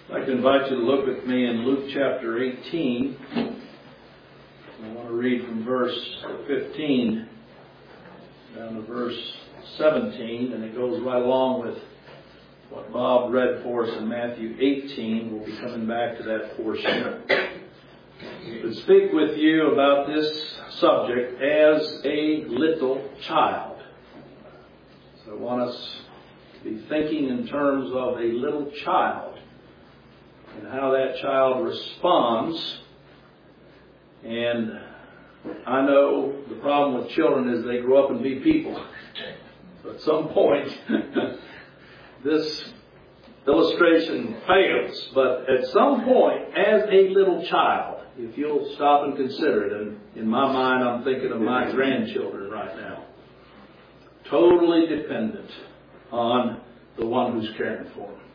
I'd like to invite you to look with me in Luke chapter 18. I want to read from verse 15 down to verse 17, and it goes right along with what Bob read for us in Matthew 18. We'll be coming back to that portion. To speak with you about this subject as a little child. So I want us to be thinking in terms of a little child and how that child responds. And I know the problem with children is they grow up and be people. So at some point, this illustration fails. But at some point, as a little child, if you'll stop and consider it, and in my mind I'm thinking of my grandchildren right now, totally dependent on the one who's caring for them.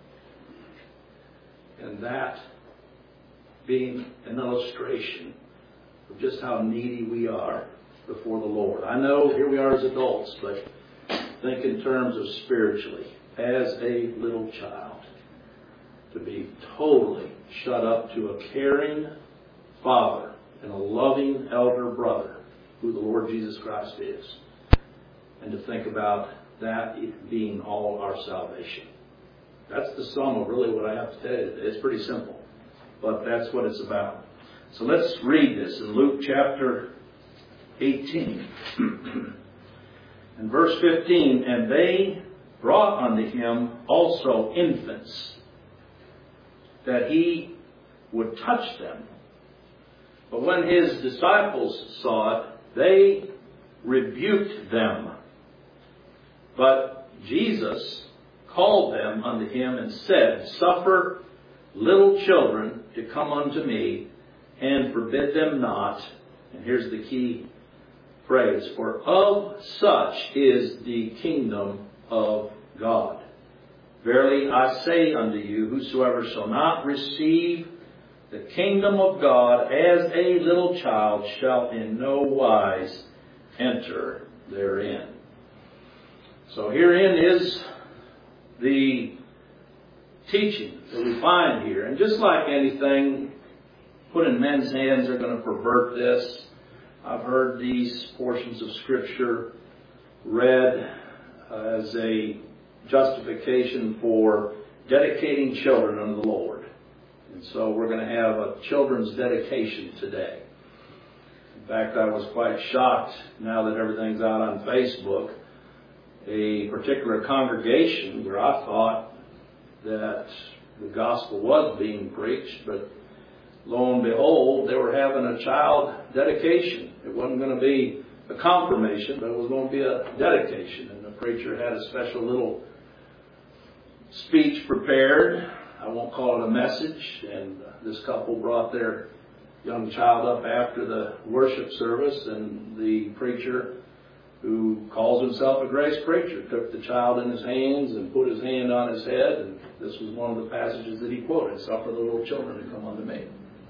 And that being an illustration of just how needy we are before the Lord. I know here we are as adults, but think in terms of spiritually, as a little child, to be totally shut up to a caring father and a loving elder brother, who the Lord Jesus Christ is, and to think about that being all our salvation. That's the sum of really what I have to tell you. It's pretty simple, but that's what it's about. So let's read this in Luke chapter 18. In verse 15, and they brought unto him also infants, that he would touch them. But when his disciples saw it, they rebuked them. But Jesus called them unto him and said, Suffer little children to come unto me, and forbid them not. And here's the key phrase, for of such is the kingdom of God. Verily I say unto you, whosoever shall not receive the kingdom of God as a little child shall in no wise enter therein. So herein is the teaching that we find here. And just like anything put in men's hands are going to pervert this. I've heard these portions of Scripture read as a justification for dedicating children unto the Lord. And so we're going to have a children's dedication today. In fact, I was quite shocked now that everything's out on Facebook. A particular congregation where I thought that the gospel was being preached, but lo and behold, they were having a child dedication. It wasn't going to be a confirmation, but it was going to be a dedication. And the preacher had a special little speech prepared. I won't call it a message. And this couple brought their young child up after the worship service, and the preacher, who calls himself a grace preacher, took the child in his hands and put his hand on his head. And this was one of the passages that he quoted, Suffer the little children to come unto me.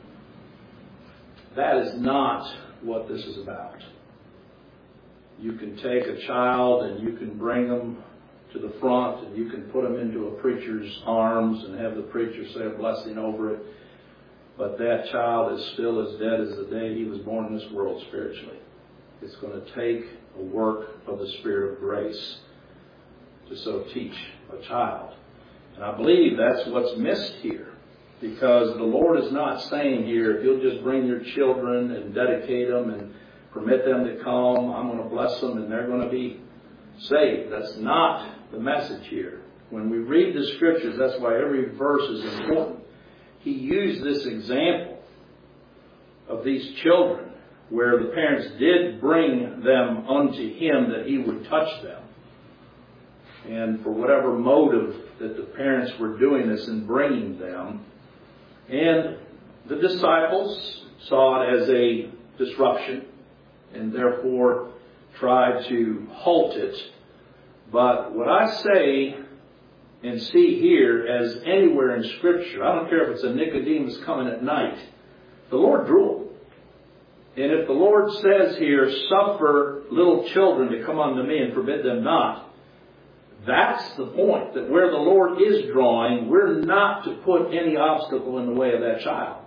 That is not what this is about. You can take a child and you can bring them to the front and you can put them into a preacher's arms and have the preacher say a blessing over it. But that child is still as dead as the day he was born in this world spiritually. It's going to take a work of the Spirit of grace to so teach a child. And I believe that's what's missed here. Because the Lord is not saying here, if you'll just bring your children and dedicate them and permit them to come, I'm going to bless them and they're going to be saved. That's not the message here. When we read the Scriptures, that's why every verse is important. He used this example of these children where the parents did bring them unto him that he would touch them. And for whatever motive that the parents were doing this in bringing them, and the disciples saw it as a disruption and therefore tried to halt it. But what I say and see here as anywhere in Scripture, I don't care if it's a Nicodemus coming at night, the Lord drew them. And if the Lord says here, suffer little children to come unto me and forbid them not, That's the point, that where the Lord is drawing, we're not to put any obstacle in the way of that child.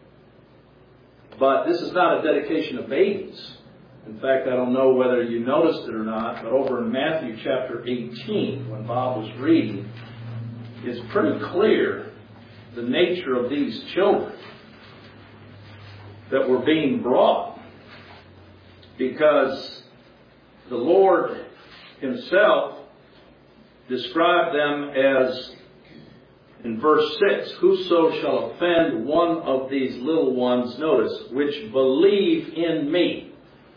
But this is not a dedication of babies. In fact, I don't know whether you noticed it or not, but over in Matthew chapter 18, when Bob was reading, it's pretty clear the nature of these children that were being brought. Because the Lord Himself described them as, in verse 6, "Whoso shall offend one of these little ones," notice, "which believe in me."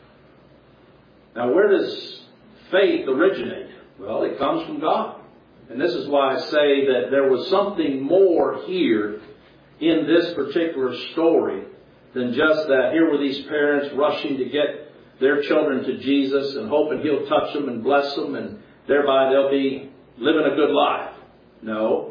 Now, where does faith originate? Well, it comes from God. And this is why I say that there was something more here in this particular story than just that here were these parents rushing to get their children to Jesus and hoping He'll touch them and bless them and thereby they'll be living a good life. No.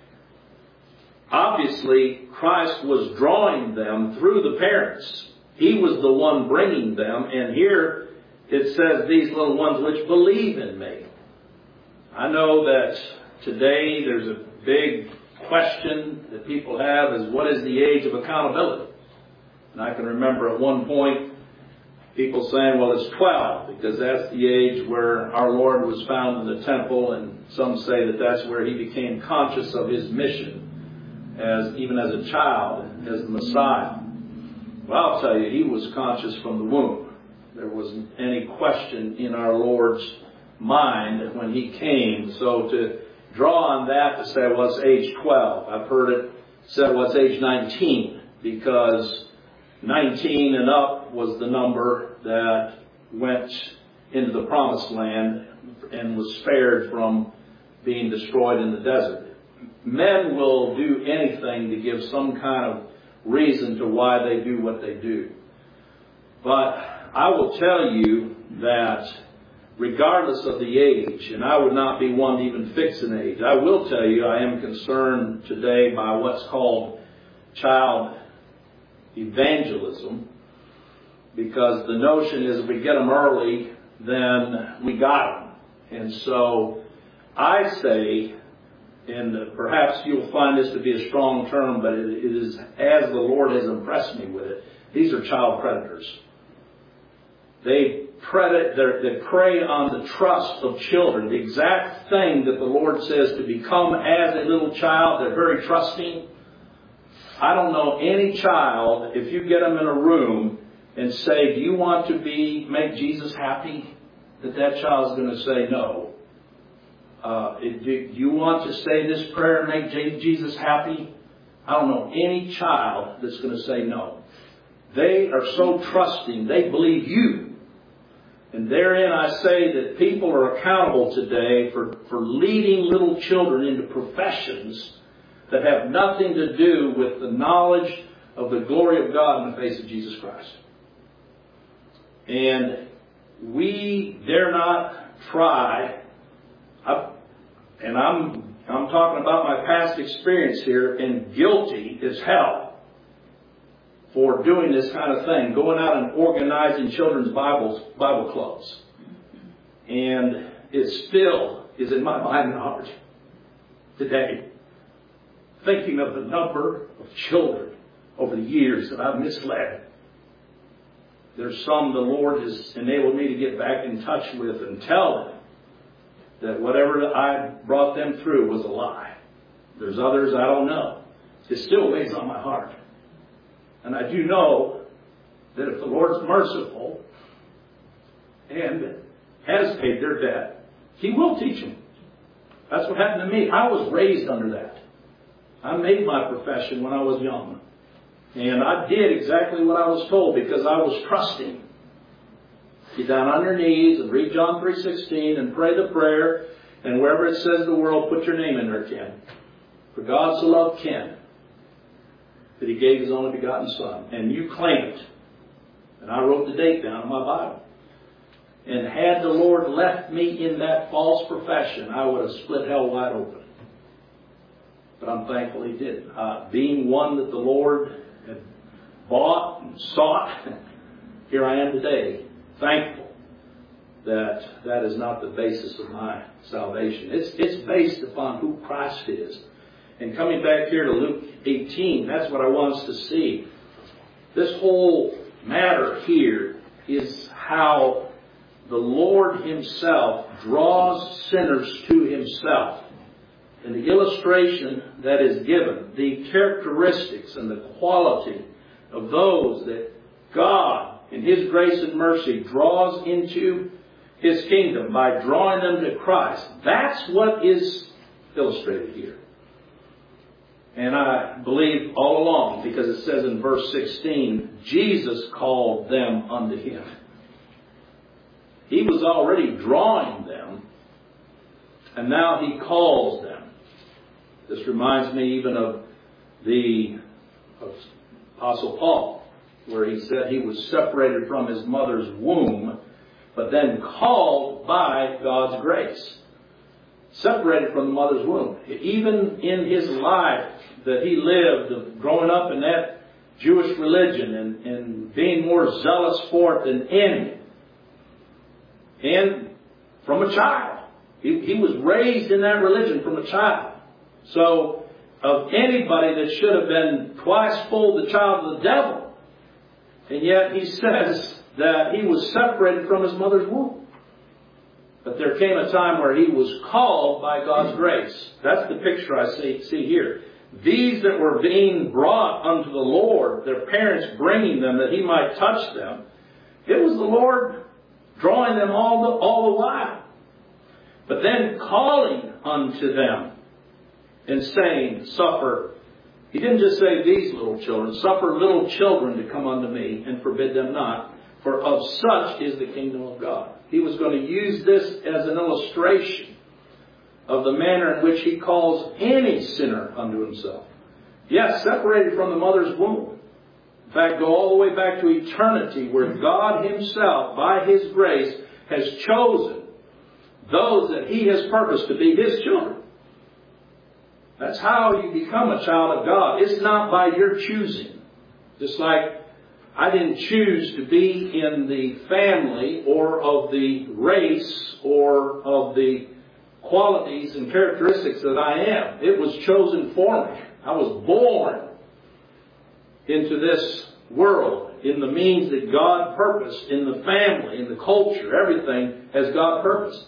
Obviously, Christ was drawing them through the parents. He was the one bringing them. And here it says, "These little ones which believe in me." I know that today there's a big question that people have is, what is the age of accountability? And I can remember at one point people saying, well, it's 12, because that's the age where our Lord was found in the temple, and some say that that's where He became conscious of His mission, even as a child, as the Messiah. Well, I'll tell you, He was conscious from the womb. There wasn't any question in our Lord's mind when He came. So to draw on that to say, well, it's age 12. I've heard it said, well, it's age 19, because 19 and up was the number that went into the promised land and was spared from being destroyed in the desert. Men will do anything to give some kind of reason to why they do what they do. But I will tell you that regardless of the age, and I would not be one to even fix an age, I will tell you I am concerned today by what's called child evangelism, because the notion is if we get them early, then we got them. And so I say, and perhaps you'll find this to be a strong term, but it is as the Lord has impressed me with it, these are child predators. They prey on the trust of children. The exact thing that the Lord says to become as a little child, they're very trusting. I don't know any child, if you get them in a room and say, do you want to make Jesus happy? That child's going to say no. Do you want to say this prayer and make Jesus happy? I don't know any child that's going to say no. They are so trusting. They believe you. And therein I say that people are accountable today for leading little children into professions that have nothing to do with the knowledge of the glory of God in the face of Jesus Christ. And we dare not try, and I'm talking about my past experience here, and guilty as hell for doing this kind of thing, going out and organizing children's Bible clubs. And it still is in my mind and heart today, thinking of the number of children over the years that I've misled. There's some the Lord has enabled me to get back in touch with and tell them that whatever I brought them through was a lie. There's others I don't know. It still weighs on my heart. And I do know that if the Lord's merciful and has paid their debt, He will teach them. That's what happened to me. I was raised under that. I made my profession when I was young. And I did exactly what I was told because I was trusting. Get down on your knees and read John 3:16 and pray the prayer. And wherever it says the world, put your name in there, Ken. For God so loved Ken that He gave His only begotten Son. And you claim it. And I wrote the date down in my Bible. And had the Lord left me in that false profession, I would have split hell wide open. But I'm thankful He didn't. Being one that the Lord had bought and sought, here I am today, thankful that is not the basis of my salvation. It's based upon who Christ is. And coming back here to Luke 18, that's what I want us to see. This whole matter here is how the Lord Himself draws sinners to Himself. And the illustration that is given, the characteristics and the quality of those that God, in His grace and mercy, draws into His kingdom by drawing them to Christ. That's what is illustrated here. And I believe all along, because it says in verse 16, Jesus called them unto Him. He was already drawing them, and now He calls them. This reminds me even of the Apostle Paul, where he said he was separated from his mother's womb, but then called by God's grace. Separated from the mother's womb. Even in his life that he lived, of growing up in that Jewish religion and being more zealous for it than any. And from a child. He was raised in that religion from a child. So, of anybody that should have been twice full the child of the devil. And yet he says that he was separated from his mother's womb. But there came a time where he was called by God's grace. That's the picture I see here. These that were being brought unto the Lord, their parents bringing them that He might touch them, it was the Lord drawing them all the while. But then calling unto them and saying, suffer. He didn't just say these little children. Suffer little children to come unto me and forbid them not. For of such is the kingdom of God. He was going to use this as an illustration of the manner in which He calls any sinner unto Himself. Yes, separated from the mother's womb. In fact, go all the way back to eternity, where God Himself, by His grace, has chosen those that He has purposed to be His children. That's how you become a child of God. It's not by your choosing. Just like I didn't choose to be in the family or of the race or of the qualities and characteristics that I am. It was chosen for me. I was born into this world in the means that God purposed, in the family, in the culture, everything as God purposed.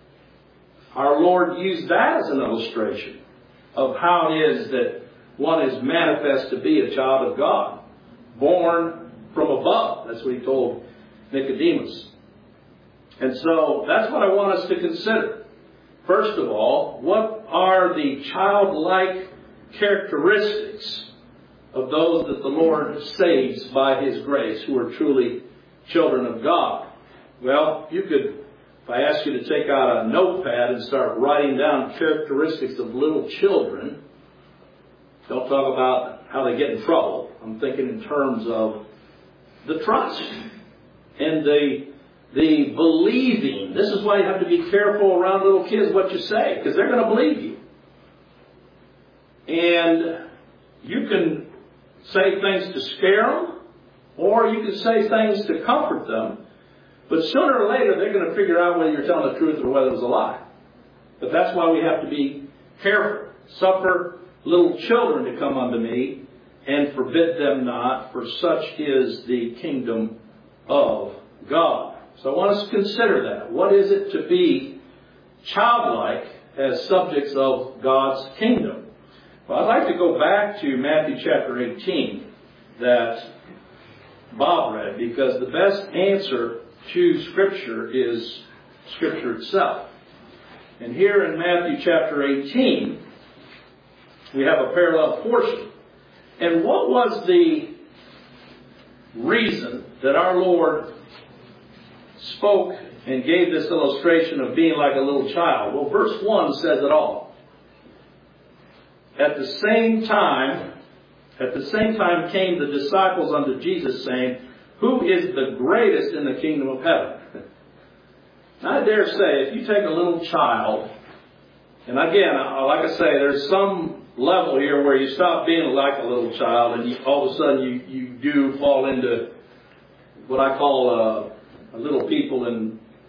Our Lord used that as an illustration of how it is that one is manifest to be a child of God, born from above. That's what He told Nicodemus. And so that's what I want us to consider. First of all, what are the childlike characteristics of those that the Lord saves by His grace, who are truly children of God? Well, you could, if I ask you to take out a notepad and start writing down characteristics of little children, don't talk about how they get in trouble. I'm thinking in terms of the trust and the believing. This is why you have to be careful around little kids what you say, because they're going to believe you. And you can say things to scare them, or you can say things to comfort them. But sooner or later, they're going to figure out whether you're telling the truth or whether it's a lie. But that's why we have to be careful. Suffer little children to come unto me, and forbid them not, for such is the kingdom of God. So I want us to consider that. What is it to be childlike as subjects of God's kingdom? Well, I'd like to go back to Matthew chapter 18 that Bob read, because the best answer to Scripture is Scripture itself. And here in Matthew chapter 18, we have a parallel portion. And what was the reason that our Lord spoke and gave this illustration of being like a little child? Well, verse 1 says it all. At the same time came the disciples unto Jesus, saying, who is the greatest in the kingdom of heaven? Now, I dare say, if you take a little child, and again, like I say, there's some level here where you stop being like a little child, and all of a sudden you do fall into what I call a little people in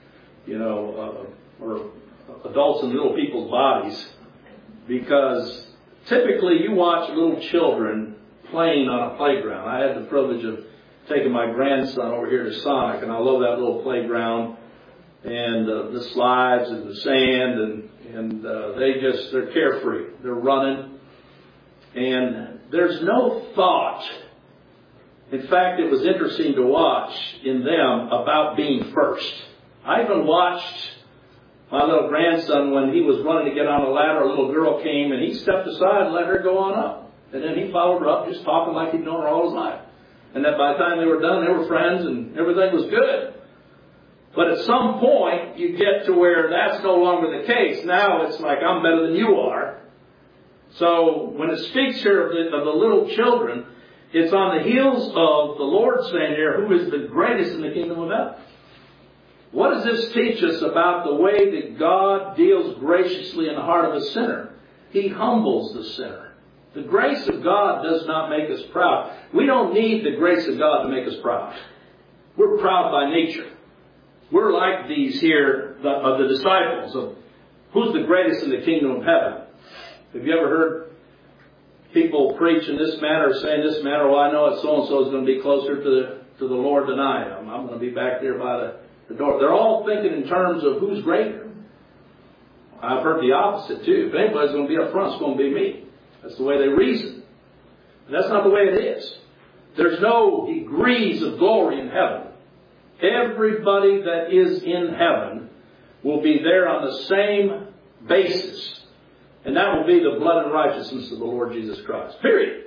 or adults in little people's bodies, because typically you watch little children playing on a playground. I had the privilege of taking my grandson over here to Sonic, and I love that little playground and the slides and the sand, and they're carefree. They're running, and there's no thought. In fact, it was interesting to watch in them about being first. I even watched my little grandson when he was running to get on a ladder. A little girl came and he stepped aside and let her go on up. And then he followed her up, just talking like he'd known her all his life. And that by the time they were done, they were friends and everything was good. But at some point, you get to where that's no longer the case. Now it's like, I'm better than you are. So when it speaks here of the little children, it's on the heels of the Lord saying here, who is the greatest in the kingdom of heaven? What does this teach us about the way that God deals graciously in the heart of a sinner? He humbles the sinner. The grace of God does not make us proud. We don't need the grace of God to make us proud. We're proud by nature. We're like these here, the disciples of who's the greatest in the kingdom of heaven. Have you ever heard people preach in this manner, say in this manner, well, I know that so-and-so is going to be closer to the Lord than I am. I'm going to be back there by the door. They're all thinking in terms of who's greater. I've heard the opposite too. If anybody's going to be up front, it's going to be me. That's the way they reason. And that's not the way it is. There's no degrees of glory in heaven. Everybody that is in heaven will be there on the same basis. And that will be the blood and righteousness of the Lord Jesus Christ. Period.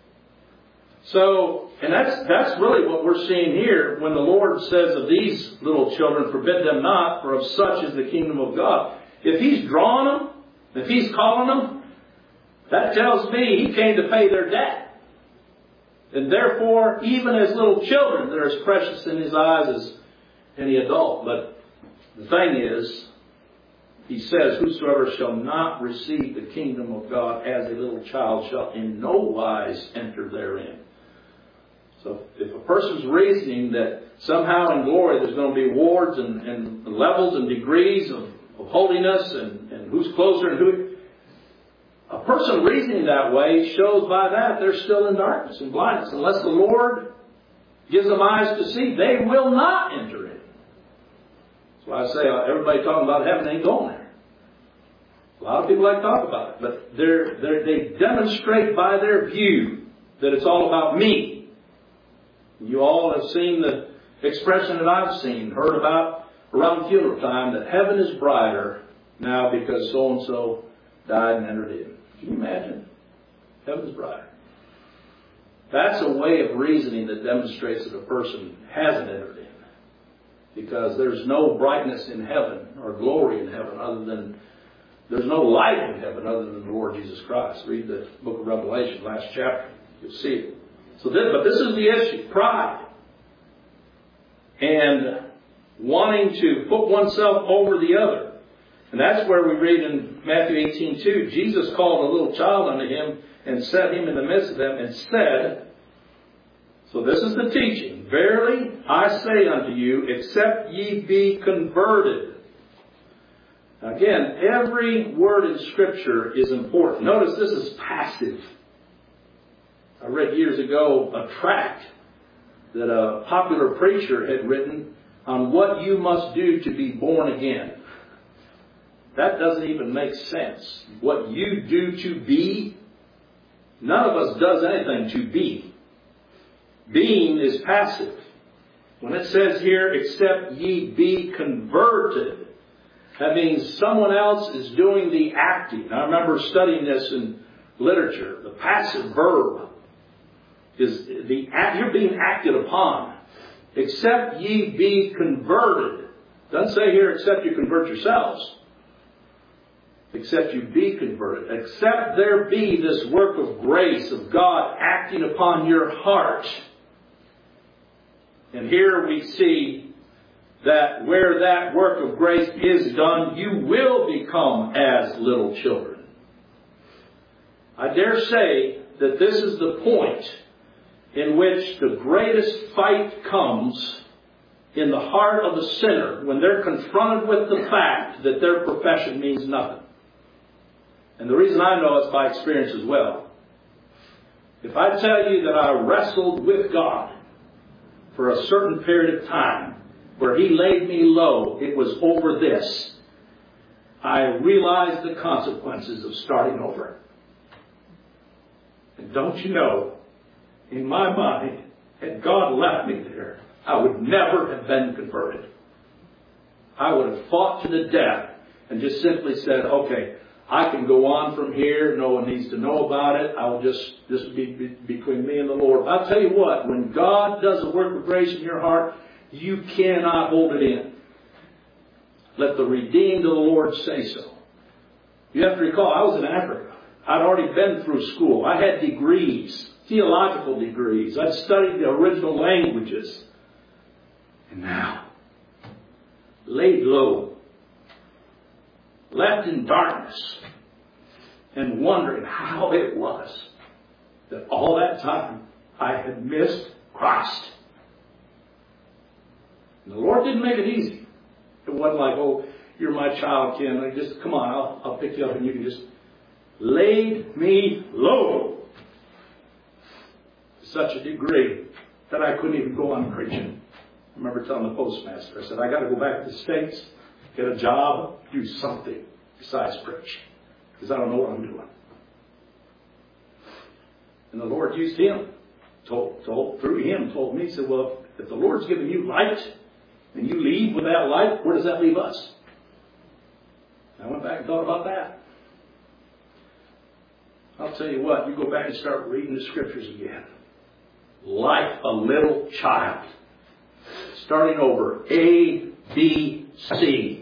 So, and that's really what we're seeing here when the Lord says of these little children, forbid them not, for of such is the kingdom of God. If He's drawing them, if He's calling them, that tells me He came to pay their debt. And therefore, even as little children, they're as precious in His eyes as any adult. But the thing is, He says, whosoever shall not receive the kingdom of God as a little child shall in no wise enter therein. So if a person's reasoning that somehow in glory there's going to be awards and levels and degrees of holiness and who's closer and who... A person reasoning that way shows by that they're still in darkness and blindness. Unless the Lord gives them eyes to see, they will not enter in. That's why I say everybody talking about heaven ain't going there. A lot of people like to talk about it, but they demonstrate by their view that it's all about me. You all have seen the expression that I've seen, heard about around funeral time, that heaven is brighter now because so-and-so died and entered in. Can you imagine? Heaven is brighter. That's a way of reasoning that demonstrates that a person hasn't entered in. Because there's no brightness in heaven or glory in heaven other than... There's no light in heaven other than the Lord Jesus Christ. Read the book of Revelation, last chapter. You'll see it. But this is the issue. Pride. And wanting to put oneself over the other. And that's where we read in Matthew 18:2. Jesus called a little child unto Him and set him in the midst of them and said, so this is the teaching. Verily I say unto you, except ye be converted. Again, every word in Scripture is important. Notice this is passive. I read years ago a tract that a popular preacher had written on what you must do to be born again. That doesn't even make sense. What you do to be, none of us does anything to be. Being is passive. When it says here, except ye be converted, that means someone else is doing the acting. I remember studying this in literature. The passive verb is you're being acted upon. Except ye be converted. Doesn't say here, except you convert yourselves. Except you be converted. Except there be this work of grace of God acting upon your heart. And here we see that where that work of grace is done, you will become as little children. I dare say that this is the point in which the greatest fight comes in the heart of the sinner when they're confronted with the fact that their profession means nothing. And the reason I know it's by experience as well. If I tell you that I wrestled with God for a certain period of time, where He laid me low, it was over this. I realized the consequences of starting over. And don't you know, in my mind, had God left me there, I would never have been converted. I would have fought to the death and just simply said, okay, I can go on from here. No one needs to know about it. I will this will be between me and the Lord. I'll tell you what, when God does a work of grace in your heart, you cannot hold it in. Let the redeemed of the Lord say so. You have to recall, I was in Africa. I'd already been through school. I had degrees, theological degrees. I'd studied the original languages. And now, laid low, left in darkness, and wondering how it was that all that time I had missed Christ. And the Lord didn't make it easy. It wasn't like, oh, you're my child, Ken. Like, just come on, I'll pick you up and you can just laid me low. To such a degree that I couldn't even go on preaching. I remember telling the postmaster, I said, I got to go back to the States, get a job, do something besides preach. Because I don't know what I'm doing. And the Lord used him, through him, told me, he said, well, if the Lord's given you light, and you leave with that light, where does that leave us? I went back and thought about that. I'll tell you what, you go back and start reading the Scriptures again. Like a little child. Starting over. A, B, C.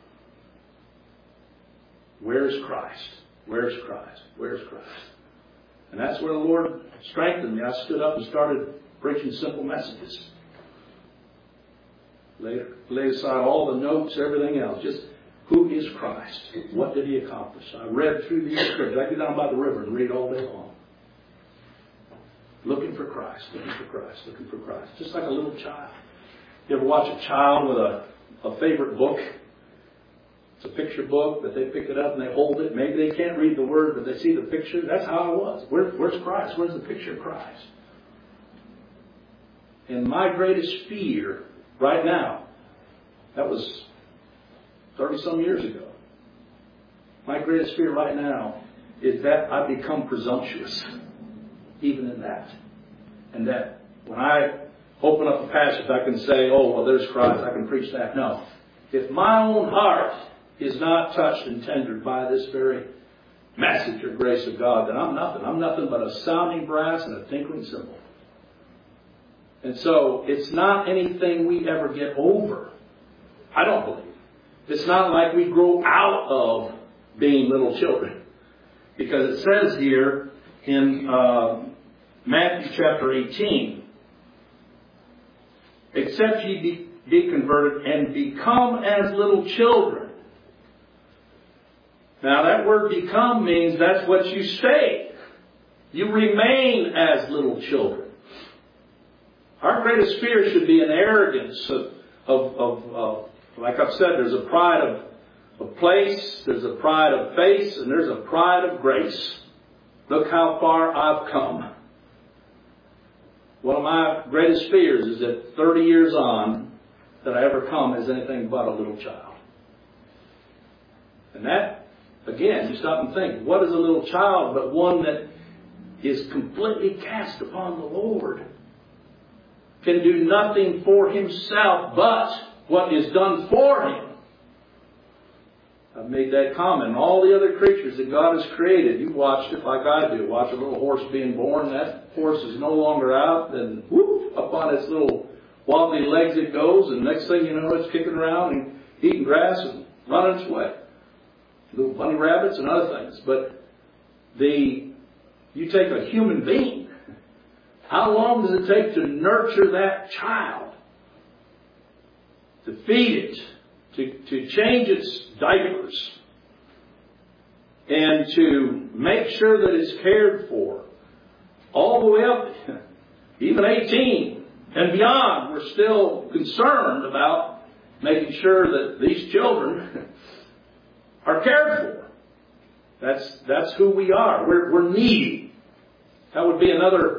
Where's Christ? Where's Christ? Where's Christ? And that's where the Lord strengthened me. I stood up and started preaching simple messages. Lay aside all the notes, everything else. Just, who is Christ? What did He accomplish? I read through these Scriptures. I go down by the river and read all day long. Looking for Christ, looking for Christ, looking for Christ. Just like a little child. You ever watch a child with a favorite book? It's a picture book, but they pick it up and they hold it. Maybe they can't read the word, but they see the picture. That's how I was. Where's Christ? Where's the picture of Christ? And my greatest fear right now, that was 30-some years ago. My greatest fear right now is that I become presumptuous, even in that. And that when I open up a passage, I can say, oh, well, there's Christ, I can preach that. No. If my own heart is not touched and tendered by this very message or grace of God, then I'm nothing. I'm nothing but a sounding brass and a tinkling cymbal. And so it's not anything we ever get over. I don't believe. It's not like we grow out of being little children. Because it says here in Matthew chapter 18, except ye be converted and become as little children. Now that word become means that's what you stay. You remain as little children. Our greatest fear should be an arrogance of like I've said, there's a pride of place, there's a pride of face, and there's a pride of grace. Look how far I've come. One of my greatest fears is that 30 years on, that I ever come as anything but a little child. And that, again, you stop and think, what is a little child but one that is completely cast upon the Lord? Can do nothing for himself but what is done for him. I've made that comment. All the other creatures that God has created, you've watched it like I do. Watch a little horse being born. That horse is no longer out. Then whoop, up on its little wobbly legs it goes. And next thing you know, it's kicking around and eating grass and running its way. Little bunny rabbits and other things. But you take a human being. How long does it take to nurture that child? To feed it, to change its diapers, and to make sure that it's cared for, all the way up, even 18, and beyond. We're still concerned about making sure that these children are cared for. That's who we are. We're needy. That would be another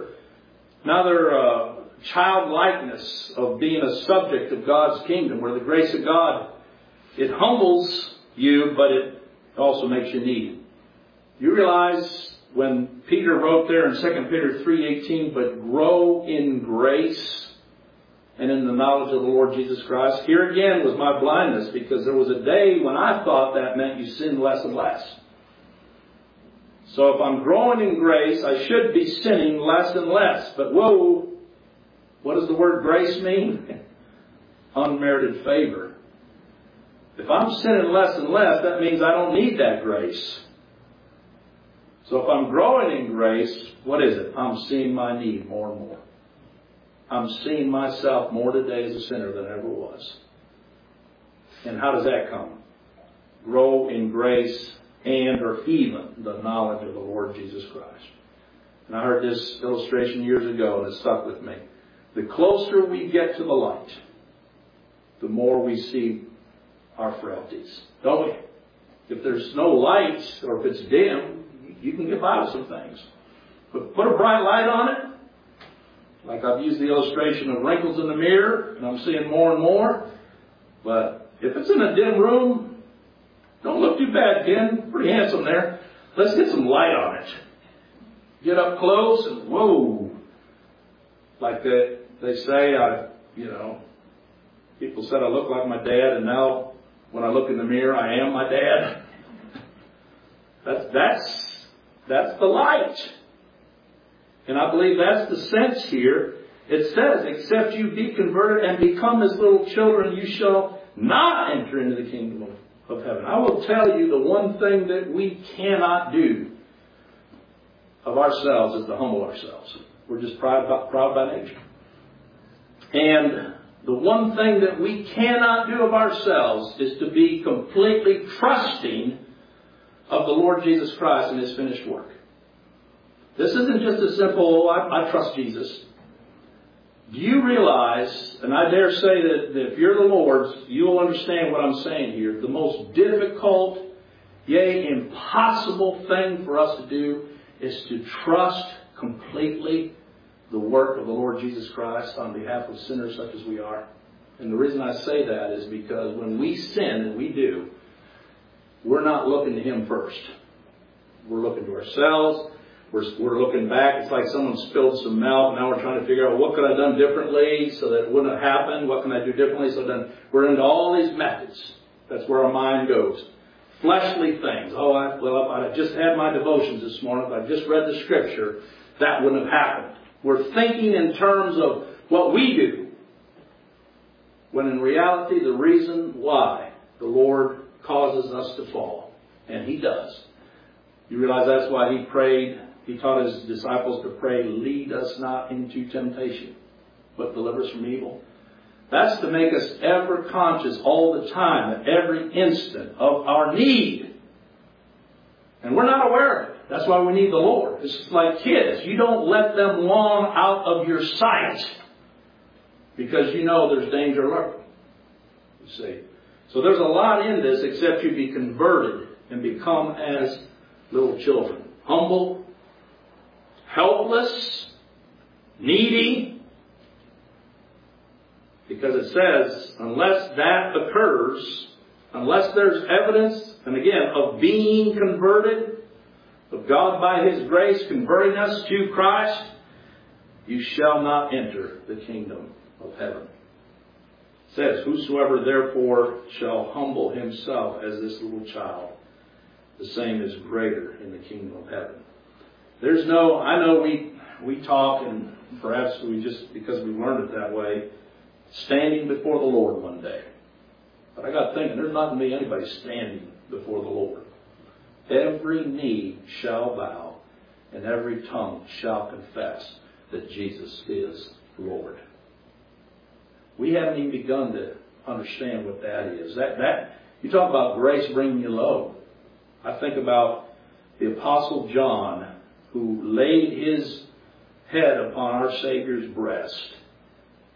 childlikeness of being a subject of God's kingdom, where the grace of God, it humbles you, but it also makes you needy. You realize when Peter wrote there in 2 Peter 3:18, but grow in grace and in the knowledge of the Lord Jesus Christ. Here again was my blindness, because there was a day when I thought that meant you sinned less and less. So if I'm growing in grace, I should be sinning less and less. But whoa, what does the word grace mean? Unmerited favor. If I'm sinning less and less, that means I don't need that grace. So if I'm growing in grace, what is it? I'm seeing my need more and more. I'm seeing myself more today as a sinner than I ever was. And how does that come? Grow in grace and or even the knowledge of the Lord Jesus Christ. And I heard this illustration years ago, and it stuck with me. The closer we get to the light, the more we see our frailties. Don't we? If there's no light, or if it's dim, you can get by with some things. But put a bright light on it. Like I've used the illustration of wrinkles in the mirror, and I'm seeing more and more. But if it's in a dim room, don't look too bad, Ken. Pretty handsome there. Let's get some light on it. Get up close and whoa. Like they say, people said I look like my dad, and now when I look in the mirror, I am my dad. That's the light. And I believe that's the sense here. It says, except you be converted and become as little children, you shall not enter into the kingdom of heaven. I will tell you the one thing that we cannot do of ourselves is to humble ourselves. We're just proud by nature. And the one thing that we cannot do of ourselves is to be completely trusting of the Lord Jesus Christ and His finished work. This isn't just a simple, I trust Jesus. Do you realize, and I dare say that if you're the Lord's, you'll understand what I'm saying here. The most difficult, yea, impossible thing for us to do is to trust completely the work of the Lord Jesus Christ on behalf of sinners such as we are. And the reason I say that is because when we sin, and we do, we're not looking to Him first. We're looking to ourselves. We're looking back. It's like someone spilled some milk. Now we're trying to figure out what could I have done differently so that it wouldn't have happened. What can I do differently? So then we're into all these methods. That's where our mind goes. Fleshly things. I just had my devotions this morning. If I just read the Scripture, that wouldn't have happened. We're thinking in terms of what we do, when in reality the reason why the Lord causes us to fall, and He does. You realize that's why He prayed. He taught His disciples to pray, lead us not into temptation, but deliver us from evil. That's to make us ever conscious all the time, at every instant, of our need. And we're not aware of it. That's why we need the Lord. It's like kids. You don't let them long out of your sight, because you know there's danger lurking. You see. So there's a lot in this, except you be converted and become as little children. Humble, helpless, needy. Because it says, unless that occurs, unless there's evidence, and again, of being converted, of God by His grace converting us to Christ, you shall not enter the kingdom of heaven. It says, whosoever therefore shall humble himself as this little child, the same is greater in the kingdom of heaven. I know we talk, and perhaps we just, because we learned it that way, standing before the Lord one day. But I got thinking, there's not going to be anybody standing before the Lord. Every knee shall bow, and every tongue shall confess that Jesus is Lord. We haven't even begun to understand what that is. That you talk about grace bringing you low. I think about the Apostle John, who laid his head upon our Savior's breast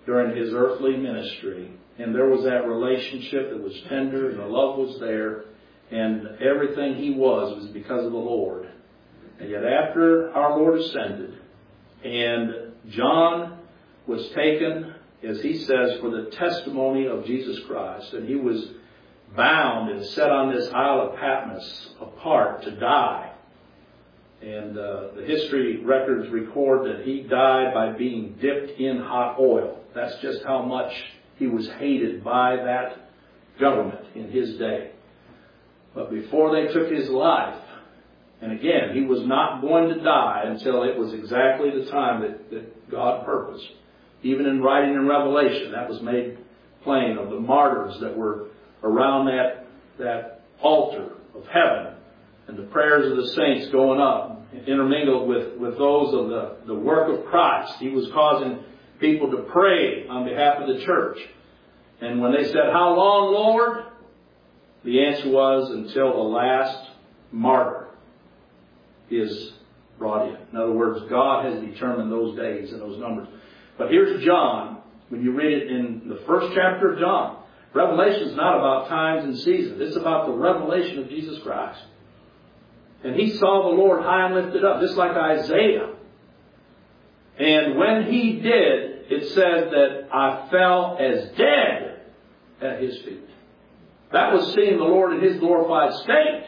during his earthly ministry. And there was that relationship that was tender, and the love was there, and everything he was because of the Lord. And yet after our Lord ascended, and John was taken, as he says, for the testimony of Jesus Christ, and he was bound and set on this Isle of Patmos apart to die. And the history records record that he died by being dipped in hot oil. That's just how much he was hated by that government in his day. But before they took his life, and again, he was not going to die until it was exactly the time that God purposed. Even in writing in Revelation, that was made plain of the martyrs that were around that altar of heaven, and the prayers of the saints going up, intermingled with those of the work of Christ. He was causing people to pray on behalf of the church. And when they said, "How long, Lord?" the answer was, until the last martyr is brought in. In other words, God has determined those days and those numbers. But here's John. When you read it in the first chapter of John, Revelation is not about times and seasons. It's about the revelation of Jesus Christ. And he saw the Lord high and lifted up, just like Isaiah. And when he did, it said that I fell as dead at his feet. That was seeing the Lord in his glorified state.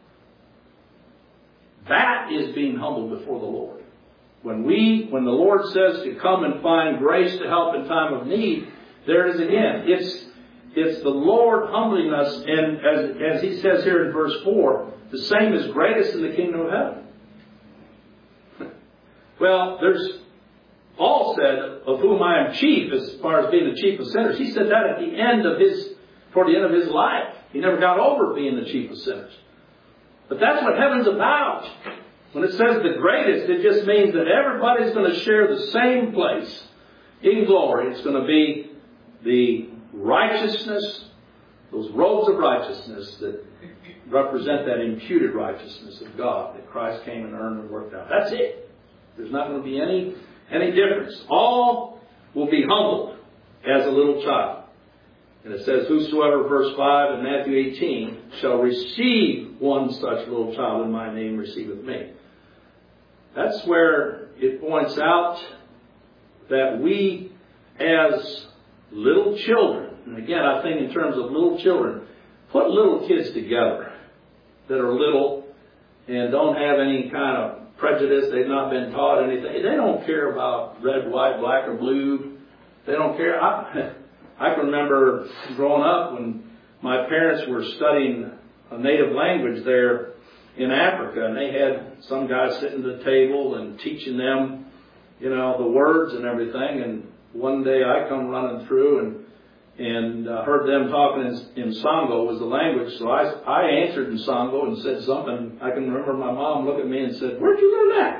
That is being humbled before the Lord. When the Lord says to come and find grace to help in time of need, there it is again. It's the Lord humbling us, and as he says here in verse 4, the same is greatest in the kingdom of heaven. Well, there's Paul said, of whom I am chief, as far as being the chief of sinners. He said that at the end of toward the end of his life. He never got over being the chief of sinners. But that's what heaven's about. When it says the greatest, it just means that everybody's going to share the same place in glory. It's going to be the righteousness, those robes of righteousness that represent that imputed righteousness of God that Christ came and earned and worked out. That's it. There's not going to be any difference. All will be humbled as a little child. And it says, whosoever, verse 5 in Matthew 18, shall receive one such little child in my name receiveth me. That's where it points out that we as little children, and again I think in terms of little children, put little kids together that are little and don't have any kind of prejudice. They've not been taught anything. They don't care about red, white, black, or blue. They don't care. I can remember growing up when my parents were studying a native language there in Africa, and they had some guy sitting at the table and teaching them, the words and everything. And one day I come running through and heard them talking in Sango was the language. So I answered in Sango and said something. I can remember my mom looked at me and said, "Where'd you learn that?"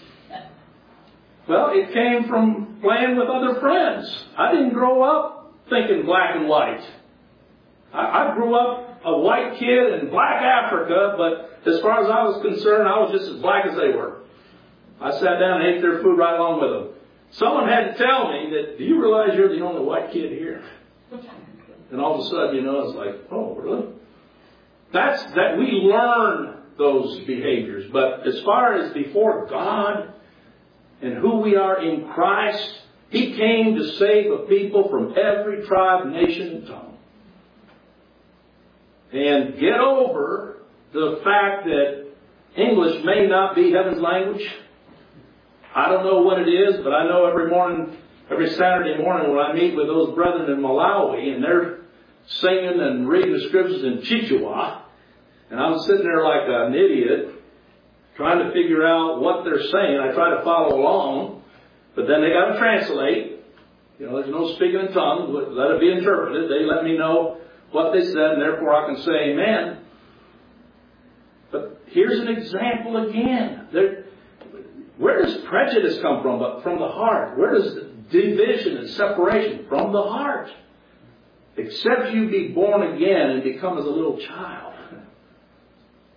Well, it came from playing with other friends. I didn't grow up thinking black and white. I grew up a white kid in black Africa, but as far as I was concerned, I was just as black as they were. I sat down and ate their food right along with them. Someone had to tell me that, do you realize you're the only white kid here? And all of a sudden, it's like, oh, really? That we learn those behaviors. But as far as before God and who we are in Christ, He came to save a people from every tribe, nation, and tongue. And get over the fact that English may not be heaven's language. I don't know what it is, but I know every Saturday morning when I meet with those brethren in Malawi, and they're singing and reading the scriptures in Chichewa, and I'm sitting there like an idiot trying to figure out what they're saying. I try to follow along, but then they got to translate. There's no speaking in tongues. Let it be interpreted. They let me know what they said, and therefore I can say amen. But here's an example again. Where does prejudice come from? But from the heart. Where does division and separation? From the heart. Except you be born again and become as a little child.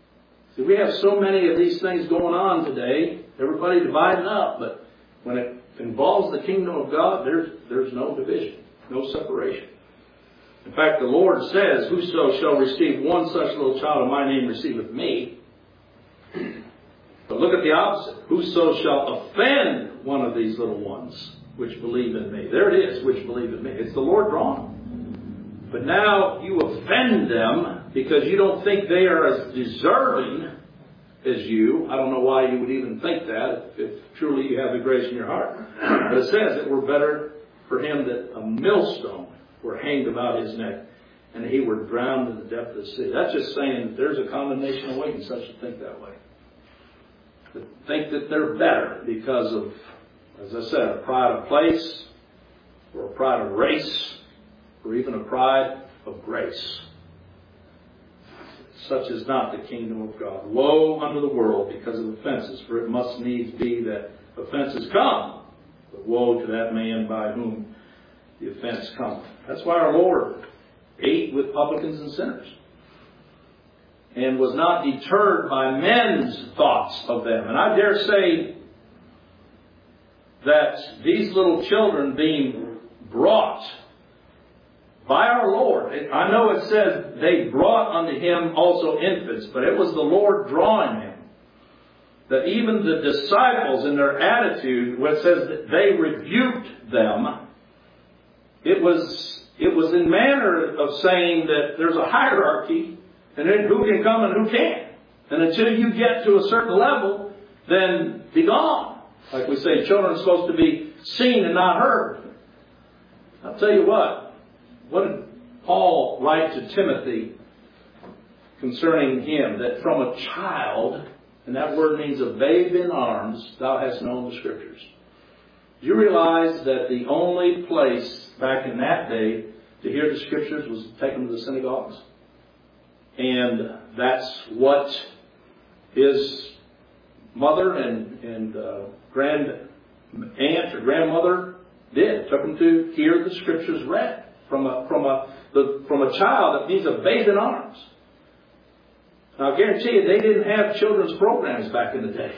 See, we have so many of these things going on today. Everybody dividing up. But when it involves the kingdom of God, there's no division, no separation. In fact, the Lord says, whoso shall receive one such little child of my name receiveth me. But look at the opposite. Whoso shall offend one of these little ones which believe in me. There it is, which believe in me. It's the Lord drawing. But now you offend them because you don't think they are as deserving as you. I don't know why you would even think that if truly you have the grace in your heart. But it says it were better for him that a millstone were hanged about his neck and he were drowned in the depth of the sea. That's just saying that there's a condemnation awaiting such to think that way. To think that they're better because of, as I said, a pride of place or a pride of race or even a pride of grace. Such is not the kingdom of God. Woe unto the world because of offenses, for it must needs be that offenses come. But woe to that man by whom the offense cometh. That's why our Lord ate with publicans and sinners, and was not deterred by men's thoughts of them. And I dare say that these little children being brought by our Lord, I know it says they brought unto him also infants, but it was the Lord drawing him. That even the disciples in their attitude, where it says that they rebuked them, it was in manner of saying that there's a hierarchy, and then who can come and who can't. And until you get to a certain level, then be gone. Like we say, children are supposed to be seen and not heard. I'll tell you what did Paul write to Timothy concerning him? That from a child, and that word means a babe in arms, thou hast known the Scriptures. Do you realize that the only place back in that day to hear the Scriptures was to take them to the synagogues? And that's what his mother and grand aunt or grandmother did. Took them to hear the Scriptures read from a child that means a babe in arms. Now I guarantee you they didn't have children's programs back in the day.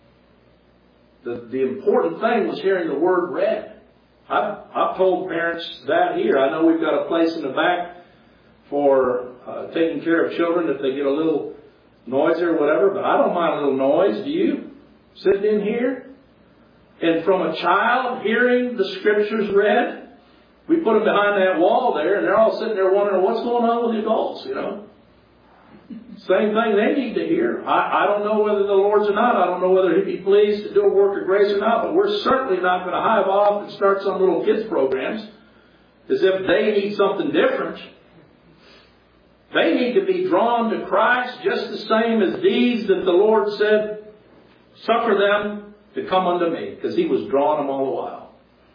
The important thing was hearing the Word read. I've told parents that here. I know we've got a place in the back for taking care of children if they get a little noisy or whatever, but I don't mind a little noise. Do you? Sitting in here? And from a child hearing the Scriptures read, we put them behind that wall there, and they're all sitting there wondering what's going on with the adults, you know. Same thing they need to hear. I don't know whether the Lord's or not. I don't know whether He'd be pleased to do a work of grace or not, but we're certainly not going to hive off and start some little kids programs as if they need something different. They need to be drawn to Christ just the same as these that the Lord said, suffer them to come unto me, because He was drawing them all the while.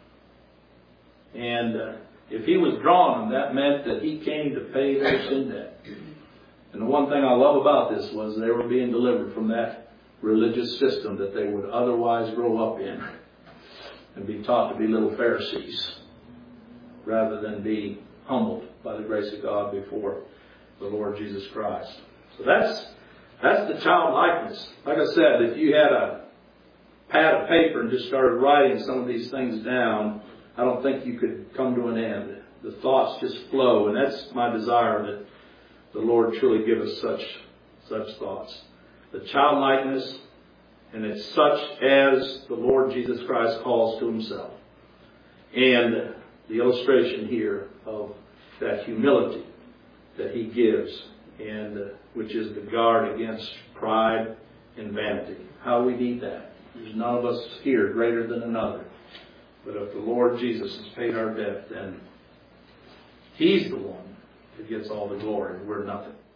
And if He was drawing them, that meant that He came to pay their sin debt. And the one thing I love about this was they were being delivered from that religious system that they would otherwise grow up in and be taught to be little Pharisees rather than be humbled by the grace of God before the Lord Jesus Christ. So that's the childlikeness. Like I said, if you had a pad of paper and just started writing some of these things down, I don't think you could come to an end. The thoughts just flow, and that's my desire, that the Lord truly give us such thoughts. The childlikeness, and it's such as the Lord Jesus Christ calls to Himself. And the illustration here of that humility that He gives, and which is the guard against pride and vanity. How we need that. There's none of us here greater than another. But if the Lord Jesus has paid our debt, then He's the one that gets all the glory. We're nothing.